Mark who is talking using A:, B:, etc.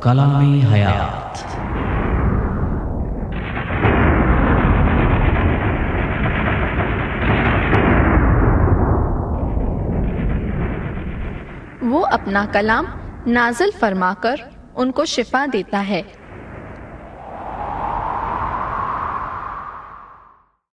A: कलामी हयात।
B: वो अपना कलाम नाज़िल फरमाकर उनको शिफा देता है